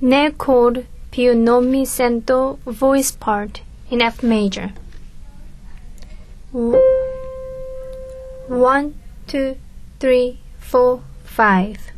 nel chord più non mi sento voice part in F major. 1, 2, 3, 4, 5.